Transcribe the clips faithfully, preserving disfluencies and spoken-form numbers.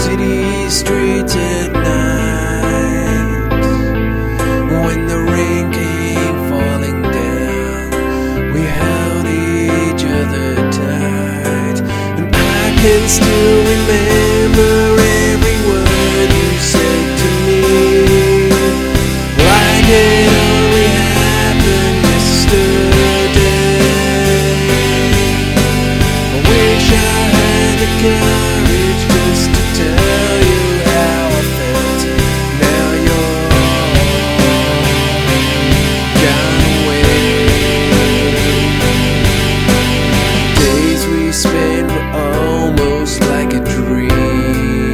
city streets at night. When the rain came falling down, we held each other tight. And I can still remember every word you said to me, like it only happened yesterday. I wish I had the courage just to tell you how I felt. Now you're gone away. Days we spent were almost like a dream.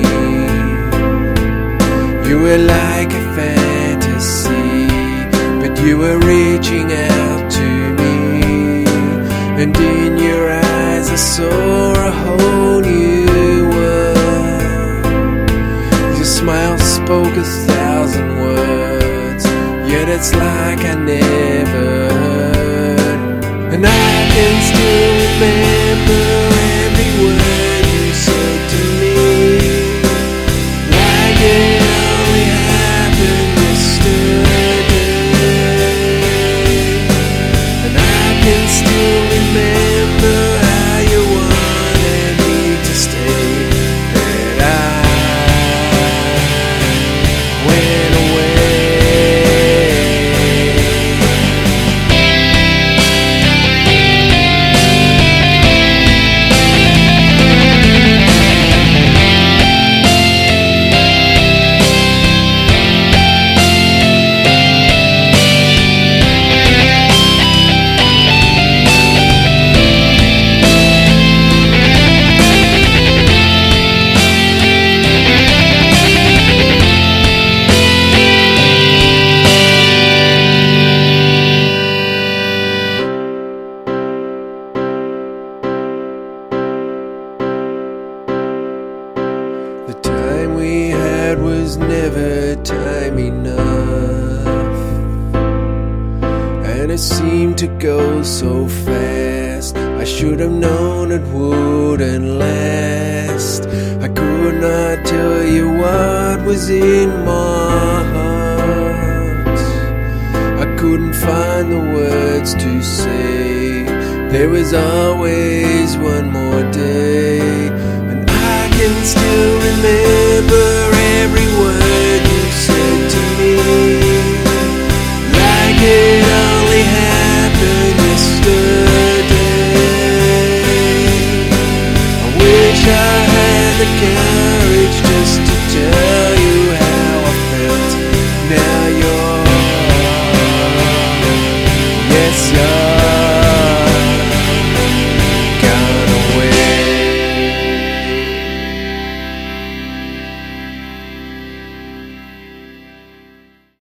You were like a fantasy, but you were reaching out to me, and in your eyes I saw a whole new world. Your smile spoke a thousand words, yet it's like I never heard. And I can still remember every word you said to me, like it only happened yesterday. And I can still remember how you wanted me to stay, and I went away. The time we had was never time enough, and it seemed to go so fast. I should have known it wouldn't last. I could not tell you what was in my heart. I couldn't find the words to say. There was always one more day, and I can still remember every word you said to me, like it only happened yesterday. I wish I had the courage just to tell